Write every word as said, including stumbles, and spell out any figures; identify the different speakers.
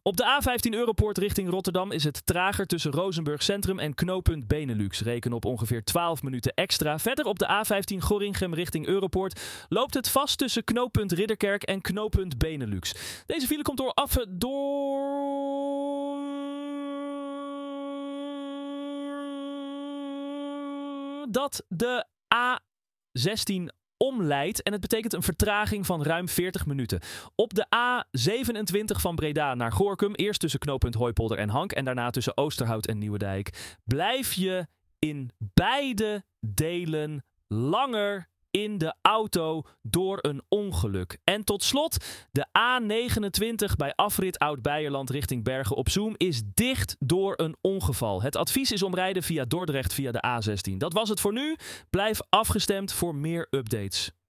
Speaker 1: Op de A vijftien Europoort richting Rotterdam is het trager tussen Rozenburg Centrum en knooppunt Benelux. Reken op ongeveer twaalf minuten extra. Verder op de A vijftien Gorinchem richting Europoort loopt het vast tussen knooppunt Ridderkerk en knooppunt Benelux. Deze file komt door af door... dat de A zestien omleidt en het betekent een vertraging van ruim veertig minuten. Op de A zevenentwintig van Breda naar Gorinchem, eerst tussen knooppunt Hooipolder en Hank en daarna tussen Oosterhout en Nieuwedijk, blijf je in beide delen langer in de auto door een ongeluk. En tot slot, de A negenentwintig bij afrit Oud-Beierland richting Bergen op Zoom is dicht door een ongeval. Het advies is omrijden via Dordrecht via de A zestien. Dat was het voor nu. Blijf afgestemd voor meer updates.